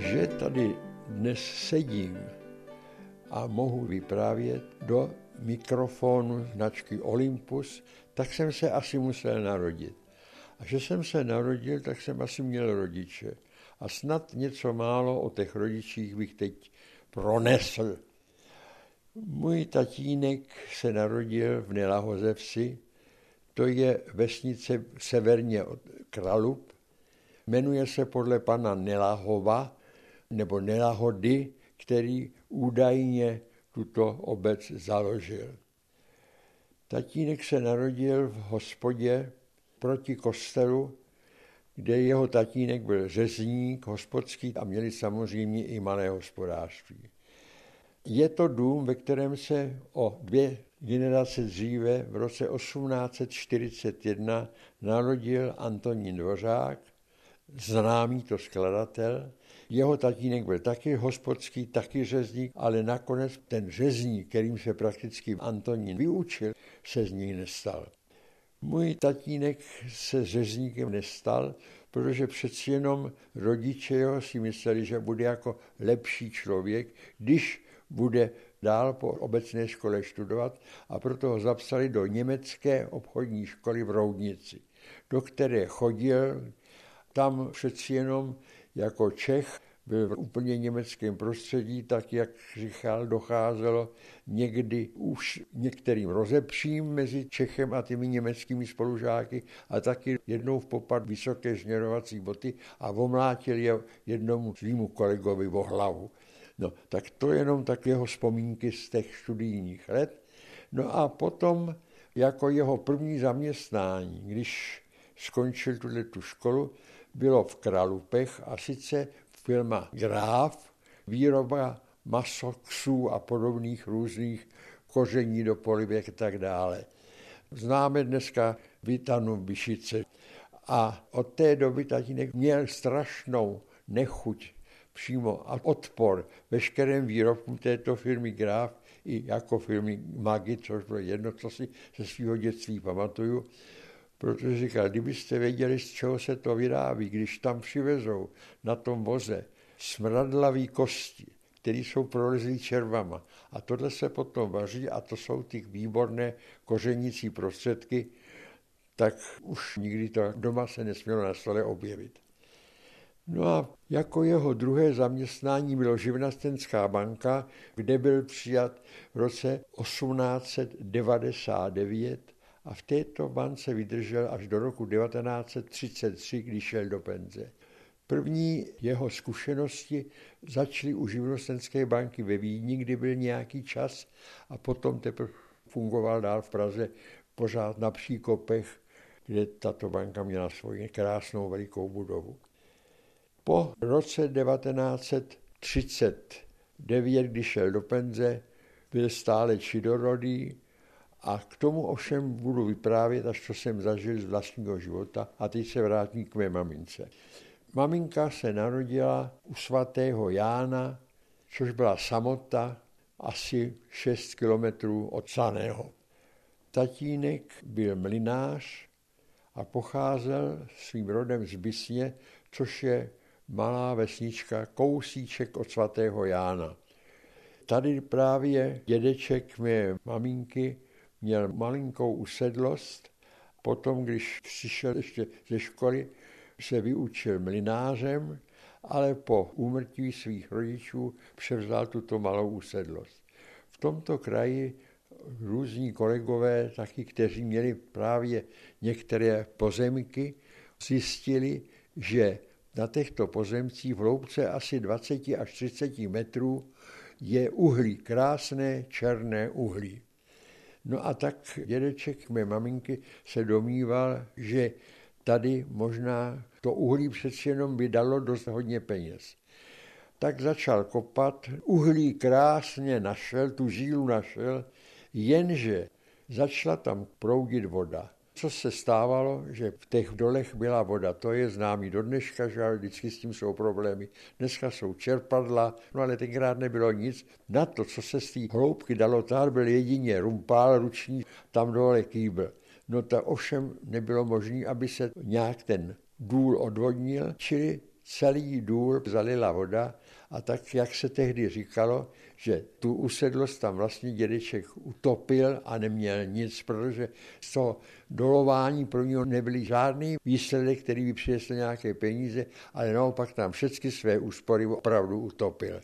že tady dnes sedím a mohu vyprávět do mikrofonu značky Olympus, tak jsem se asi musel narodit. A že jsem se narodil, tak jsem asi měl rodiče. A snad něco málo o těch rodičích bych teď pronesl. Můj tatínek se narodil v Nelahoze vsi, to je vesnice severně od Kralup. Jmenuje se podle pana Nelahova, nebo Nelahody, který údajně tuto obec založil. Tatínek se narodil v hospodě proti kostelu, kde jeho tatínek byl řezník, hospodský a měli samozřejmě i malé hospodářství. Je to dům, ve kterém se o 2 generace dříve v roce 1841 narodil Antonín Dvořák, známý to skladatel. Jeho tatínek byl taky hospodský, taky řezník, ale nakonec ten řezník, kterým se prakticky Antonín vyučil, se z něj nestal. Můj tatínek se řezníkem nestal, protože přeci jenom rodiče jeho si mysleli, že bude jako lepší člověk, když bude dál po obecné škole studovat, a proto ho zapsali do německé obchodní školy v Roudnici, do které chodil. Tam přeci jenom jako Čech byl v úplně německém prostředí, tak jak říkal, docházelo někdy už některým rozepřím mezi Čechem a těmi německými spolužáky, a taky jednou popad vysoké žněrovací boty a omlátil je jednomu svýmu kolegovi o hlavu. No, tak to jenom tak jeho vzpomínky z těch studijních let. No a potom jako jeho první zaměstnání, když skončil tu školu, bylo v Kralupech, a sice firma Graf, výroba masoksů a podobných různých koření do polibek a tak dále. Známe dneska Vitanu Byšice. A od té doby tatínek měl strašnou nechuť přímo a odpor veškerým výrobkům této firmy Graf i jako firmy Maggi, což bylo jedno, co si ze svého dětství pamatuju. Protože říkal, kdybyste věděli, z čeho se to vyrábí, když tam přivezou na tom voze smradlavý kosti, které jsou prolezlý červama, a tohle se potom vaří, a to jsou ty výborné kořenící prostředky, tak už nikdy to doma se nesmělo na stole objevit. No a jako jeho druhé zaměstnání bylo Živnostenská banka, kde byl přijat v roce 1899, a v této bance vydržel až do roku 1933, když šel do penze. První jeho zkušenosti začaly u Živnostenské banky ve Vídni, kdy byl nějaký čas, a potom teprve fungoval dál v Praze, pořád na Příkopech, kde tato banka měla svoji krásnou velikou budovu. Po roce 1939, když šel do penze, byl stále čidorodý. A k tomu ovšem budu vyprávět, až co jsem zažil z vlastního života, a teď se vrátím k mé mamince. Maminka se narodila u svatého Jána, což byla samota asi 6 kilometrů od Saného. Tatínek byl mlynář a pocházel svým rodem z Bysně, což je malá vesnička, kousíček od svatého Jána. Tady právě dědeček mé maminky měl malinkou usedlost, potom, když přišel ještě ze školy, se vyučil mlynářem, ale po úmrtí svých rodičů převzal tuto malou usedlost. V tomto kraji různí kolegové, taky, kteří měli právě některé pozemky, zjistili, že na těchto pozemcích v hloubce asi 20 až 30 metrů je uhlí, krásné černé uhlí. No a tak dědeček mé maminky se domníval, že tady možná to uhlí přeci jenom by dalo dost hodně peněz. Tak začal kopat, uhlí krásně našel, tu žílu našel, jenže začala tam proudit voda. Co se stávalo, že v těch dolech byla voda, to je známý do dneška, že vždycky s tím jsou problémy. Dneska jsou čerpadla, no ale tenkrát nebylo nic. Na to, co se z té hloubky dalo tát, byl jedině rumpál ruční, tam dole kýbl. No to ovšem nebylo možné, aby se nějak ten důl odvodnil, čili celý důl zalila voda a tak, jak se tehdy říkalo, že tu usedlost tam vlastně dědeček utopil a neměl nic, protože z toho dolování pro něho nebyl žádný výsledek, který by přinesl nějaké peníze, ale naopak tam všechny své úspory opravdu utopil.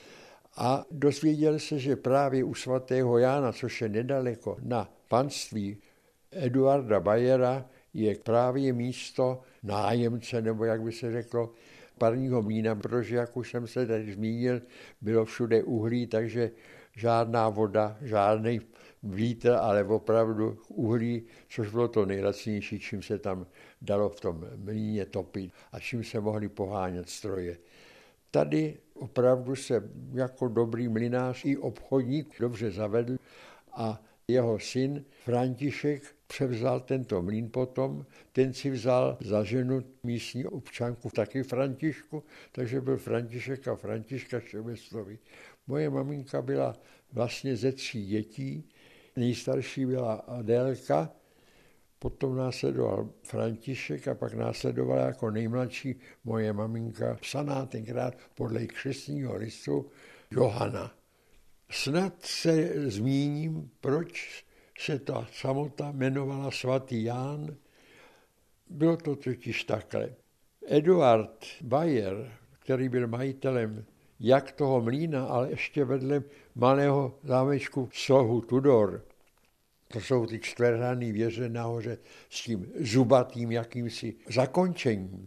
A dozvěděl se, že právě u svatého Jána, což je nedaleko na panství Eduarda Bayera, je právě místo nájemce, nebo jak by se řeklo, parního mlýna, protože, jak už jsem se tady zmínil, bylo všude uhlí, takže žádná voda, žádný vítr, ale opravdu uhlí, což bylo to nejlacnější, čím se tam dalo v tom mlýně topit a čím se mohli pohánět stroje. Tady opravdu se jako dobrý mlynář i obchodník dobře zavedl a jeho syn František převzal tento mlýn potom, ten si vzal za ženu místní občanku, taky Františku, takže byl František a Františka Šebeslovi. Moje maminka byla vlastně ze 3 dětí, nejstarší byla Adélka, potom následoval František a pak následovala jako nejmladší moje maminka, psaná tenkrát podle křestního listu Johana. Snad se zmíním, proč se ta samota jmenovala svatý Ján. Bylo to totiž takhle. Eduard Bayer, který byl majitelem jak toho mlýna, ale ještě vedle malého zámečku Slohu Tudor, to jsou ty čtverhranné věže nahoře s tím zubatým jakýmsi zakončením,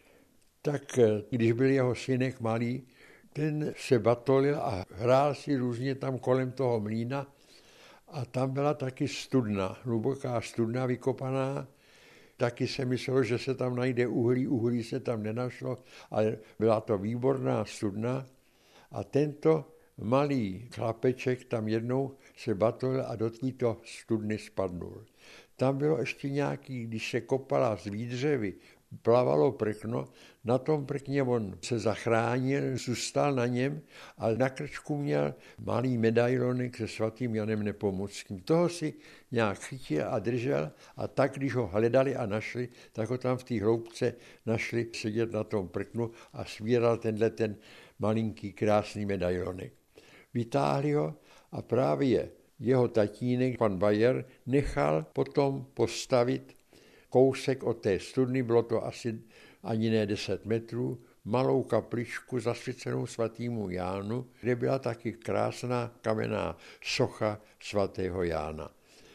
tak když byl jeho synek malý, ten se batolil a hrál si různě tam kolem toho mlýna a tam byla taky studna, hluboká studna vykopaná. Taky se myslelo, že se tam najde uhlí se tam nenašlo, ale byla to výborná studna a tento malý chlapeček tam jednou se batolil a do této studny spadnul. Tam bylo ještě nějaký, když se kopala z výdřevy, plavalo prkno, na tom prkně on se zachránil, zůstal na něm, ale na krčku měl malý medailonek se svatým Janem Nepomuckým. Toho si nějak chytil a držel a tak, když ho hledali a našli, tak ho tam v té hloubce našli sedět na tom prknu a svíral ten malinký krásný medailonek. Vytáhli ho a právě jeho tatínek, pan Bayer, nechal potom postavit kousek od té studny, bylo to asi ani ne 10 metrů, malou kapličku zasvěcenou svatému Jánu, kde byla taky krásná kamenná socha svatého Jána.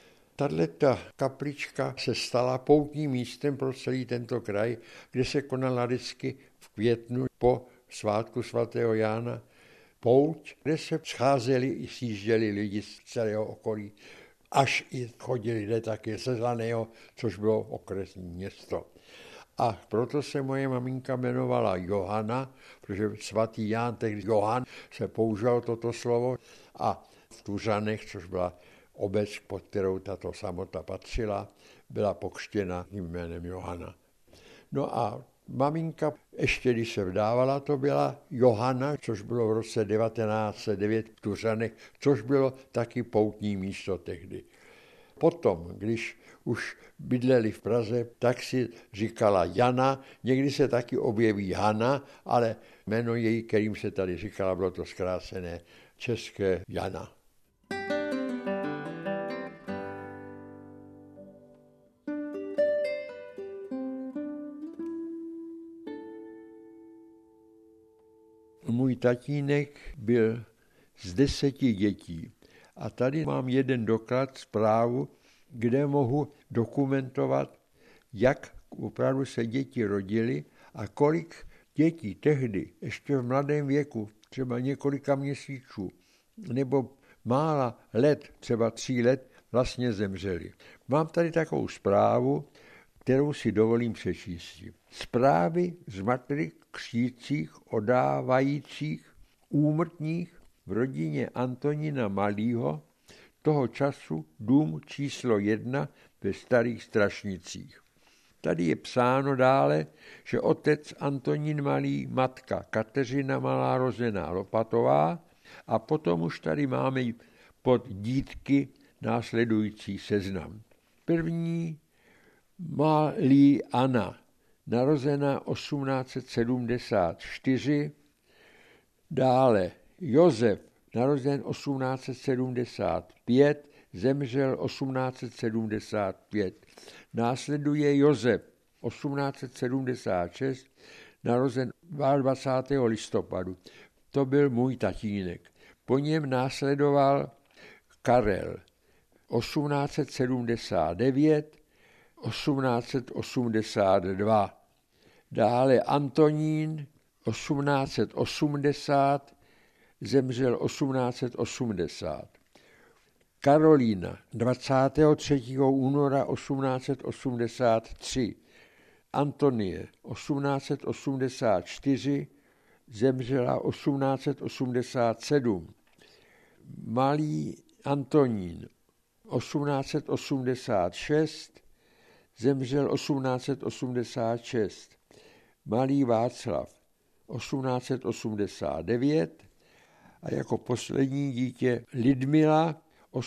Tato kaplička se stala poutním místem pro celý tento kraj, kde se konala vždycky v květnu po svátku svatého Jána pouť, kde se scházeli i sjížděli lidi z celého okolí, až i chodili lidé také ze Zlaného, což bylo okresní město. A proto se moje maminka jmenovala Johana, protože svatý Ján, tehdy Johan, se použil toto slovo a v Tuřanech, což byla obec, pod kterou tato samota patřila, byla pokřtěna jménem Johana. No a maminka, ještě když se vdávala, to byla Johana, což bylo v roce 1909 v Tuřanech, což bylo taky poutní místo tehdy. Potom, když už bydleli v Praze, tak si říkala Jana, někdy se taky objeví Hana, ale jméno její, kterým se tady říkala, bylo to zkrácené české Jana. Můj tatínek byl z 10 dětí a tady mám jeden doklad, zprávu, kde mohu dokumentovat, jak opravdu se děti rodily a kolik dětí tehdy, ještě v mladém věku, třeba několika měsíců, nebo mála let, třeba 3 let, vlastně zemřeli. Mám tady takovou zprávu, kterou si dovolím přečíst. Zprávy z matrik křících odávajících úmrtních v rodině Antonína Malýho, toho času dům číslo 1 ve Starých Strašnicích. Tady je psáno dále, že otec Antonín Malý, matka Kateřina Malá rozená Lopatová a potom už tady máme pod dítky následující seznam. První Malý Anna, narozena 1874, dále Josef, narozen 1875, zemřel 1875. Následuje Josef, 1876, narozen 22. listopadu. To byl můj tatínek. Po něm následoval Karel, 1879, 1882. Dále Antonín, 1880, zemřel 1880. Karolína, 23. února 1883. Antonie, 1884, zemřela 1887. Malý Antonín, 1886, zemřel 1886. Malý Václav, 1889 a jako poslední dítě Lidmila,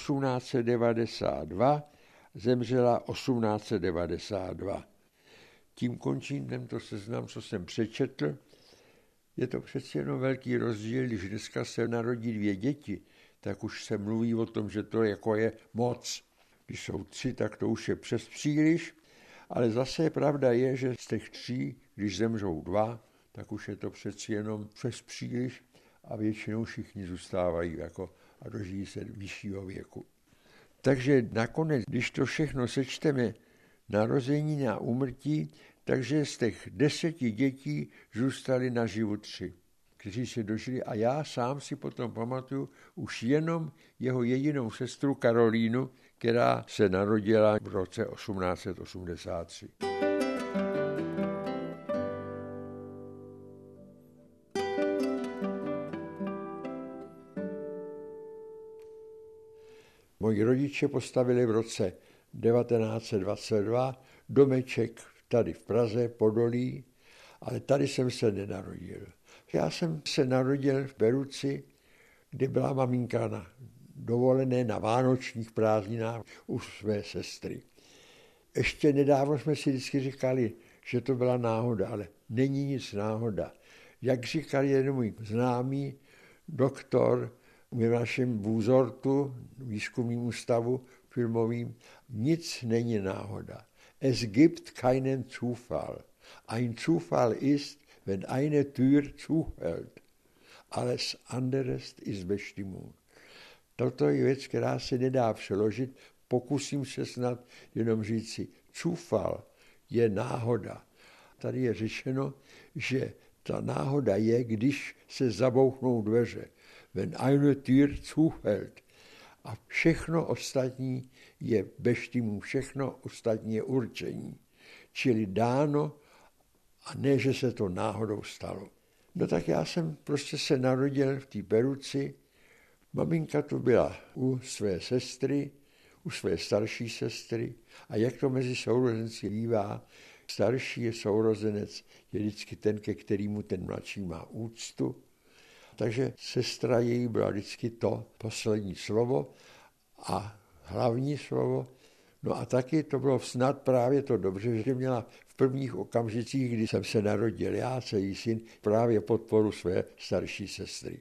1892, zemřela 1892. Tím končím tento seznam, co jsem přečetl. Je to přeci jenom velký rozdíl, když dneska se narodí 2 děti, tak už se mluví o tom, že to jako je moc. Když jsou 3, tak to už je přes příliš, ale zase pravda je, že z těch 3, když zemřou 2, tak už je to přeci jenom přes příliš a většinou všichni zůstávají jako a dožijí se vyššího věku. Takže nakonec, když to všechno sečteme, narození a úmrtí, takže z těch 10 dětí zůstali naživu 3, kteří se dožili a já sám si potom pamatuju už jenom jeho jedinou sestru Karolínu, která se narodila v roce 1883. Moji rodiče postavili v roce 1922 domeček tady v Praze, Podolí, ale tady jsem se nenarodil. Já jsem se narodil v Beruci, kde byla maminka na dovolené na vánočních prázdninách u své sestry. Ještě nedávno jsme si vždycky říkali, že to byla náhoda, ale není nic náhoda. Jak říkal jeden můj známý doktor v našem Buzortu, výzkumným ústavu filmovým, nic není náhoda. Es gibt keinen Zufall. Ein Zufall ist, wenn eine Tür zuhält. Alles anderes ist Bestimmung. Toto je věc, která se nedá přeložit. Pokusím se snad jenom říci, Zufall je náhoda. Tady je řečeno, že ta náhoda je, když se zabouchnou dveře. Wenn eine Tür zuhält. A všechno ostatní je Bestimmung, všechno ostatní je určení. Čili dáno a ne, že se to náhodou stalo. No tak já jsem prostě se narodil v té Beruci. Maminka tu byla u své sestry, u své starší sestry a jak to mezi sourozenci bývá, starší je sourozenec, je vždycky ten, ke kterému ten mladší má úctu. Takže sestra její byla vždycky to poslední slovo a hlavní slovo. No a taky to bylo snad právě to dobře, že měla v prvních okamžicích, kdy jsem se narodil já, celý syn, právě podporu své starší sestry.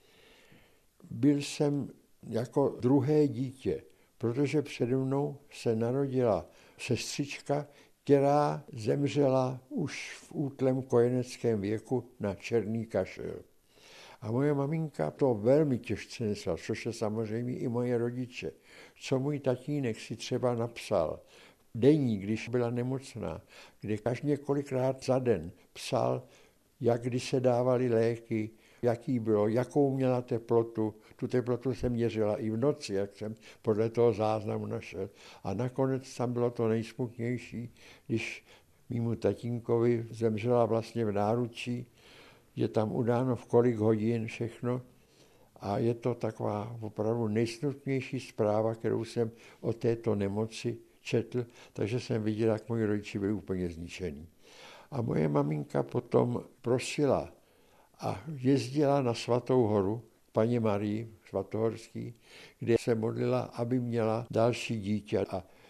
Byl jsem jako druhé dítě, protože přede mnou se narodila sestřička, která zemřela už v útlém kojeneckém věku na černý kašel. A moje maminka to velmi těžce nesla, což je samozřejmě i moje rodiče. Co můj tatínek si třeba napsal deník, když byla nemocná, kde každý několikrát za den psal, jak kdy se dávaly léky, jaký bylo, jakou měla teplotu. Tu teplotu jsem měřila i v noci, jak jsem podle toho záznamu našel. A nakonec tam bylo to nejsmutnější, když mému tatínkovi zemřela vlastně v náručí, je tam udáno v kolik hodin všechno a je to taková opravdu nejsmutnější zpráva, kterou jsem o této nemoci četl, takže jsem viděl, jak moji rodiče byli úplně zničení. A moje maminka potom prosila a jezdila na Svatou horu, paní Marii Svatohorský, kde se modlila, aby měla další dítě. A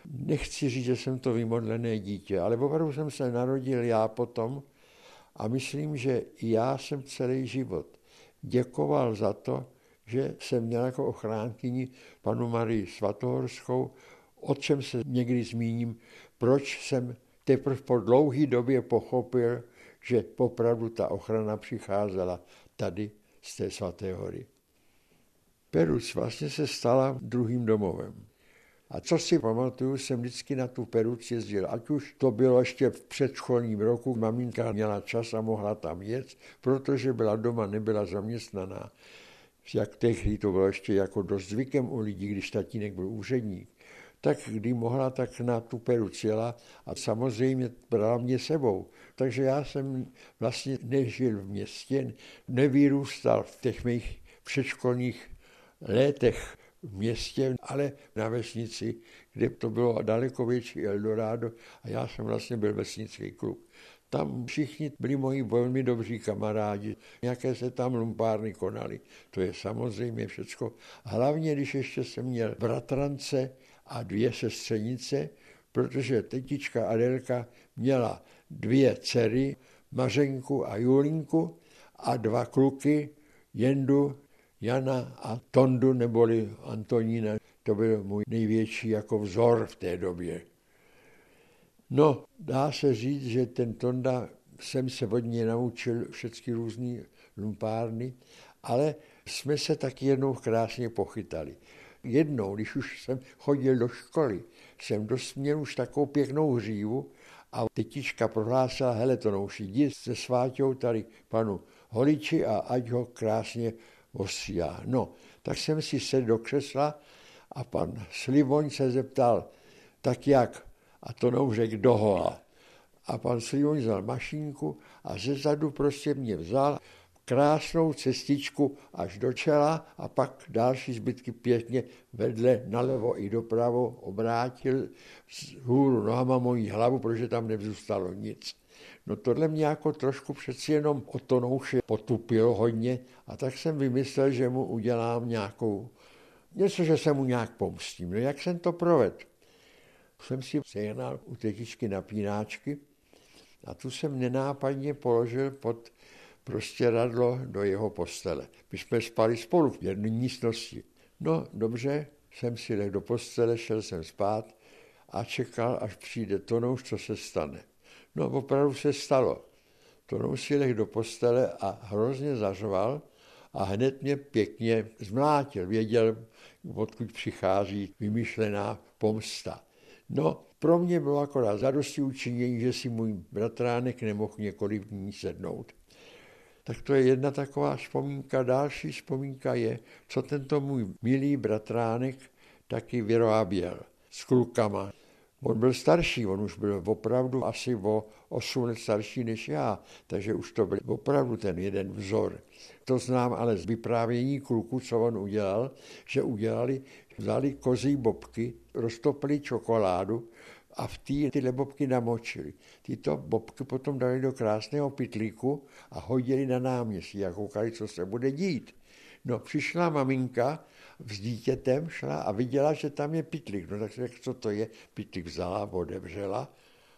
Nechci říct, že jsem to vymodlené dítě, ale opravdu jsem se narodil já potom a myslím, že i já jsem celý život děkoval za to, že jsem měl jako ochránkyni panu Marii Svatohorskou, o čem se někdy zmíním, proč jsem teprve po dlouhé době pochopil, že opravdu ta ochrana přicházela tady z té Svaté hory. Peruc vlastně se stala druhým domovem. A co si pamatuju, jsem vždycky na tu Peruc jezdil, ať už to bylo ještě v předškolním roku, maminka měla čas a mohla tam jet, protože byla doma, nebyla zaměstnaná. Jak tehdy to bylo ještě jako dost zvykem u lidí, když tatínek byl úředník, tak kdy mohla, tak na tu Peruc jela a samozřejmě brala mě sebou. Takže já jsem vlastně nežil v městě, nevyrůstal v těch mých předškolních létech v městě, ale na vesnici, kde to bylo daleko větší Eldorado a já jsem vlastně byl vesnický kluk. Tam všichni byli moji velmi dobří kamarádi, nějaké se tam lumpárny konaly. To je samozřejmě všecko. Hlavně, když ještě jsem měl bratrance a 2 sestřenice, protože tetička Adelka měla 2 dcery, Mařenku a Julinku a 2 kluky, Jendu, Jana a Tondu, neboli Antonína. To byl můj největší jako vzor v té době. No, dá se říct, že ten Tonda, jsem se od něj naučil všechny různý lumpárny, ale jsme se taky jednou krásně pochytali. Jednou, když už jsem chodil do školy, jsem měl už takovou pěknou hřívu a tetička prohlásila, hele Tonouši, jdi se Sváťou tady panu Holiči a ať ho krásně ostříhá. No, tak jsem si sedl do křesla a pan Slivoň se zeptal, tak jak? A Tonouš řekl dohola. A pan Slivoň vzal mašínku a zezadu prostě mě vzal krásnou cestičku až do čela a pak další zbytky pěkně vedle nalevo i dopravo obrátil z hůru nohama mojí hlavu, protože tam nevzůstalo nic. No tohle mě jako trošku přeci jenom o Tonouše potupilo hodně a tak jsem vymyslel, že mu udělám něco, že se mu nějak pomstím. No jak jsem to provedl? Jsem si sehnal u tetičky napínáčky a tu jsem nenápadně položil pod prostěradlo do jeho postele. My jsme spali spolu v jedné místnosti. No dobře, jsem si lehl do postele, šel jsem spát a čekal, až přijde Tonouš, co se stane. No opravdu se stalo. Tonouš si lehl do postele a hrozně zařval a hned mě pěkně zmlátil. Věděl, odkud přichází vymyšlená pomsta. No, pro mě bylo akorát zadosti učinění, že si můj bratránek nemohl několik dní sednout. Tak to je jedna taková vzpomínka. Další vzpomínka je, co tento můj milý bratránek taky vyráběl s klukama. On byl starší, on už byl opravdu asi o 8 let starší než já, takže už to byl opravdu ten jeden vzor. To znám ale z vyprávění kluků, co on udělal, že vzali kozí bobky, roztopili čokoládu a v tyhle bobky namočili. Tyto bobky potom dali do krásného pytlíku a hodili na náměstí a koukali, co se bude dít. No, přišla maminka s dítětem, šla a viděla, že tam je pytlík. No tak se řekl, co to je? Pytlík vzala, otevřela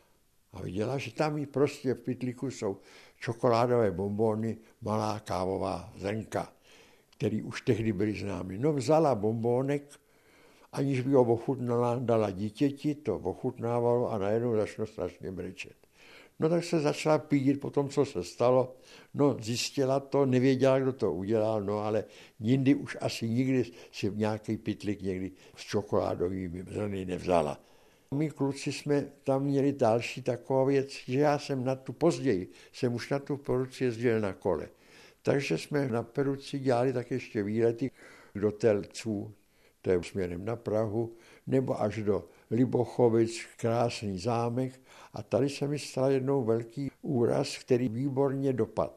a viděla, že tam prostě v pytlíku jsou čokoládové bonbony, malá kávová zrnka, které už tehdy byly známy. No, vzala bonbónek, aniž by ho ochutnala, dala dítěti, to ochutnávalo a najednou začalo strašně brečet. No tak se začala pídit po tom, co se stalo. No zjistila to, nevěděla, kdo to udělal, no ale jindy už asi nikdy si nějaký pytlík někdy s čokoládovými zrny nevzala. My kluci jsme tam měli další takovou věc, že já jsem později jsem už na tu Peruci jezdil na kole. Takže jsme na Peruci dělali tak ještě výlety do Telců, to je směrem na Prahu, nebo až do Libochovic, krásný zámek. A tady se mi stal jednou velký úraz, který výborně dopadl.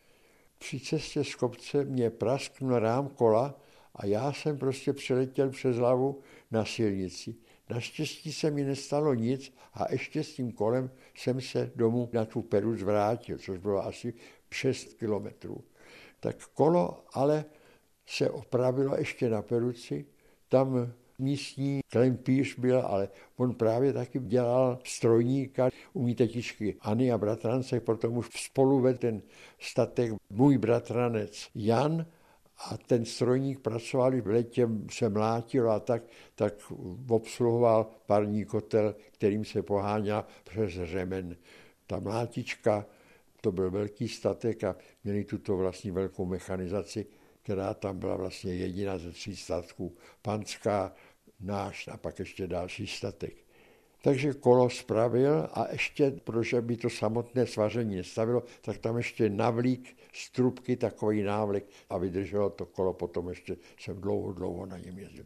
Při cestě z kopce mě prasknul rám kola a já jsem prostě přeletěl přes hlavu na silnici. Naštěstí se mi nestalo nic a ještě s tím kolem jsem se domů na tu Peruc vrátil, což bylo asi 6 kilometrů. Tak kolo ale se opravilo ještě na Peruci, tam místní klempíř byl, ale on právě taky dělal strojníka, umí tetičky Anny a bratrance, proto už spolu vedl ten statek můj bratranec Jan a ten strojník pracoval, v letě se mlátil a tak obsluhoval parní kotel, kterým se poháněla přes řemen. Ta mlátička, to byl velký statek a měli tuto vlastně velkou mechanizaci, která tam byla vlastně jediná ze 3 statků. Panská, náš a pak ještě další statek. Takže kolo spravil a ještě, protože by to samotné svaření nestavilo, tak tam ještě navlík z trubky takový návlek a vydrželo to kolo, potom ještě jsem dlouho na něm jezdil.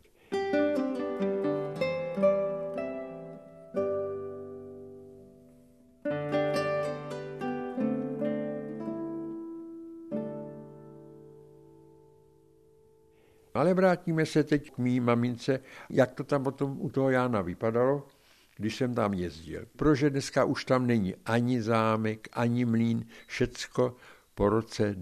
Ale vrátíme se teď k mý mamince, jak to tam potom u toho Jána vypadalo, když jsem tam jezdil. Protože dneska už tam není ani zámek, ani mlýn, všecko po roce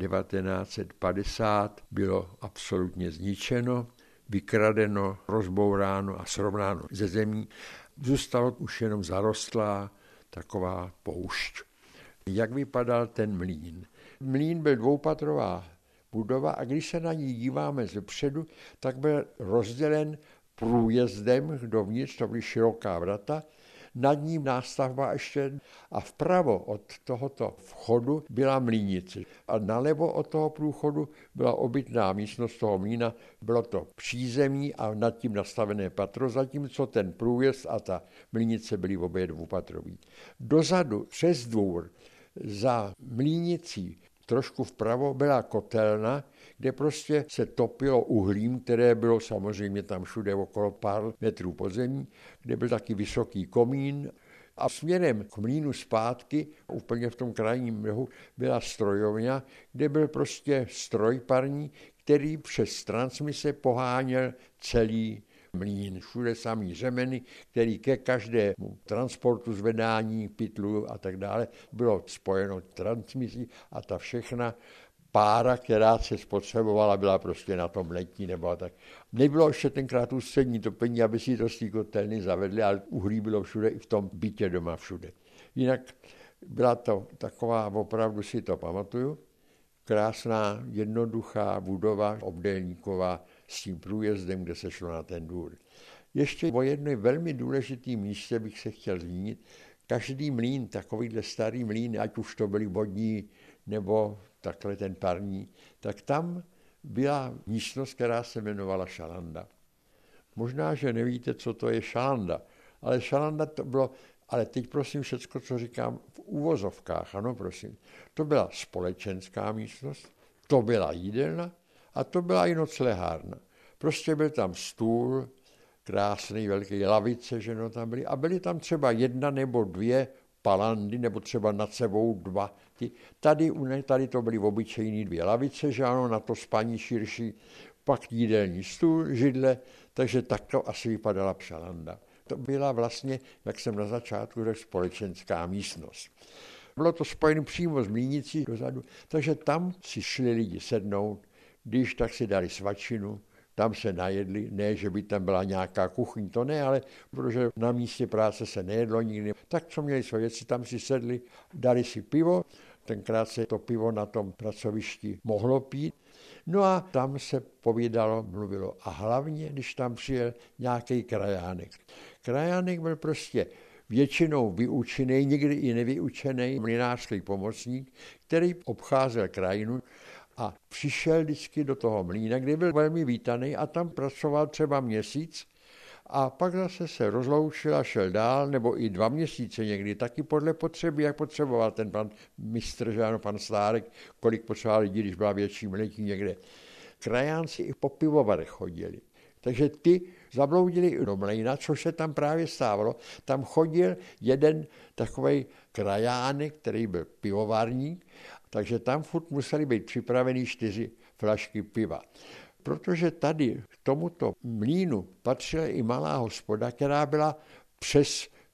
1950 bylo absolutně zničeno, vykradeno, rozbouráno a srovnáno ze zemí. Zůstalo už jenom zarostlá taková poušť. Jak vypadal ten mlýn? Mlýn byl dvoupatrová budova a když se na ní díváme zepředu, tak byl rozdělen průjezdem dovnitř, to byly široká vrata, nad ním nástavba ještě a vpravo od tohoto vchodu byla mlýnice. A nalevo od toho průchodu byla obytná místnost toho mlýna, bylo to přízemí a nad tím nastavené patro, zatímco ten průjezd a ta mlýnice byly obě dvoupatrový. Dozadu přes dvůr za mlýnicí trošku vpravo byla kotelna, kde prostě se topilo uhlím, které bylo samozřejmě tam všude okolo pár metrů pod zemí, kde byl taky vysoký komín a směrem k mlýnu zpátky, úplně v tom krajním rohu, byla strojovna, kde byl prostě stroj parní, který přes transmise poháněl celý mlýn. Všude samý řemeny, který ke každému transportu, zvedání, pytlu a tak dále bylo spojeno transmisí a ta všechna pára, která se spotřebovala, byla prostě na tom letní nebo tak. Nebylo ještě tenkrát ústřední topení, aby si to z té kotelny zavedli, ale uhlí bylo všude, i v tom bytě doma všude. Jinak byla to taková, opravdu si to pamatuju, krásná, jednoduchá budova, obdélníková, s tím průjezdem, kde se šlo na ten dvůr. Ještě o jednom velmi důležitém místě bych se chtěl zmínit. Každý mlýn, takovýhle starý mlýn, ať už to byly vodní nebo takhle ten parní, tak tam byla místnost, která se jmenovala šalanda. Možná, že nevíte, co to je šalanda, ale šalanda to bylo, ale teď prosím všecko, co říkám v úvozovkách, ano prosím, to byla společenská místnost, to byla jídelna a to byla i noclehárna. Prostě byl tam stůl, krásný, velký lavice, že no tam byly, a byly tam třeba 1 nebo 2 palandy, nebo třeba nad sebou 2. Tady to byly obyčejný 2 lavice, že ano, na to spaní širší, pak jídelní stůl, židle, takže takto asi vypadala šalanda. To byla vlastně, jak jsem na začátku řekl, společenská místnost. Bylo to spojeno přímo s mlýnicí dozadu, takže tam si šli lidi sednout, když tak si dali svačinu, tam se najedli, ne, že by tam byla nějaká kuchyň, to ne, ale protože na místě práce se nejedlo nikdy. Tak co měli své věci, tam si sedli, dali si pivo, tenkrát se to pivo na tom pracovišti mohlo pít, no a tam se povídalo, mluvilo a hlavně, když tam přijel nějaký krajánek. Krajánek byl prostě většinou vyučený, někdy i nevyučený mlynářský pomocník, který obcházel krajinu a přišel vždycky do toho mlýna, kde byl velmi vítaný a tam pracoval třeba měsíc a pak zase se rozloučil a šel dál, nebo i 2 měsíce někdy, taky podle potřeby, jak potřeboval ten pan mistr, že ano, pan Stárek, kolik potřeboval lidí, když byla větší mletí někde. Krajánci i po pivovarech chodili. Takže ty zabloudili do mlejna, což se tam právě stávalo. Tam chodil jeden takovej krajánek, který byl pivovarník, takže tam furt museli být připraveny 4 flašky piva. Protože tady k tomuto mlýnu patřila i malá hospoda, která byla přes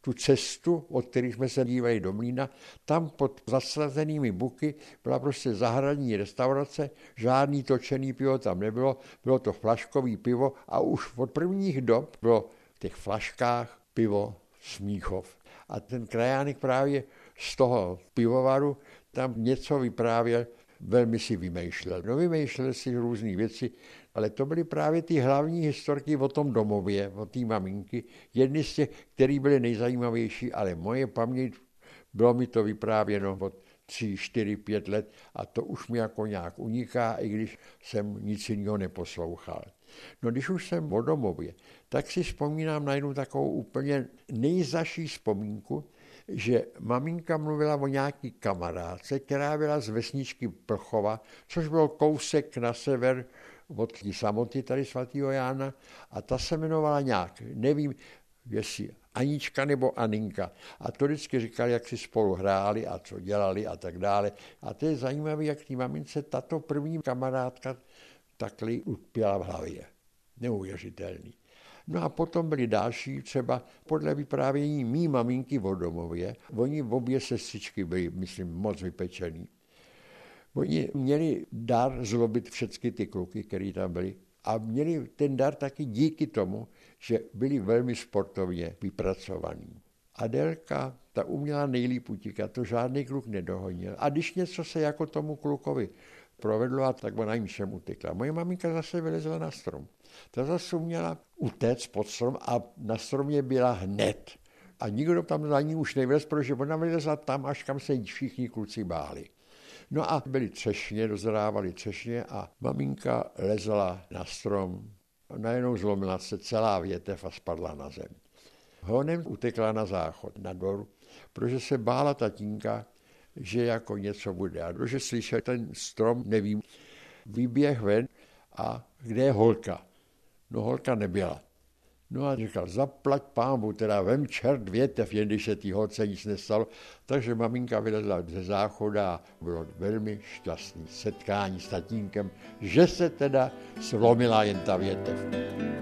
tu cestu, od které jsme se dívali do mlýna, tam pod zasazenými buky byla prostě zahradní restaurace, žádný točený pivo tam nebylo, bylo to flaškový pivo a už od prvních dob bylo v těch flaškách pivo Smíchov. A ten krajánek právě z toho pivovaru tam něco vyprávěl, velmi si vymýšlel. No vymýšlel si různé věci, ale to byly právě ty hlavní historky o tom domově, o té maminky. Jedny z těch, které byly nejzajímavější, ale moje paměť, bylo mi to vyprávěno od 3, 4, 5 let a to už mi jako nějak uniká, i když jsem nic jiného neposlouchal. No když už jsem o domově, tak si vzpomínám na jednu takovou úplně nejzaší vzpomínku, že maminka mluvila o nějaký kamarádce, která byla z vesničky Plchova, což byl kousek na sever od té samoty tady svatého Jána a ta se jmenovala nějak, nevím, jestli Anička nebo Aninka. A to vždycky říkali, jak si spolu hráli a co dělali a tak dále. A to je zajímavé, jak té mamince tato první kamarádka takhle upěla v hlavě. Neuvěřitelný. No a potom byly další, třeba podle vyprávění mý maminky o domově. Oni obě sestřičky byly, myslím, moc vypečený. Oni měli dar zlobit všechny ty kluky, který tam byli. A měli ten dar taky díky tomu, že byli velmi sportovně vypracovaní. Adélka, ta uměla nejlíp utíkat, to žádný kluk nedohonil. A když něco se jako tomu klukovi provedlo, tak ona jim všem utekla. Moje maminka zase vylezla na strom. Ta zase uměla utéct pod strom a na stromě byla hned. A nikdo tam za ní už nevylez, protože ona vylezla tam, až kam se všichni kluci báli. No a byly třešně, dozrávali třešně a maminka lezla na strom. Najednou zlomila se celá větev a spadla na zem. Honem utekla na záchod, na dvor, protože se bála tatínka, že jako něco bude. A protože slyšel ten strom, nevím, vyběh ven a kde je holka? No holka nebyla. No a říkal, zaplať pánbu, teda vem čert větev, jen když se tý holce nic nestalo. Takže maminka vylezla ze záchoda a bylo velmi šťastný setkání s tatínkem, že se teda slomila jen ta větev.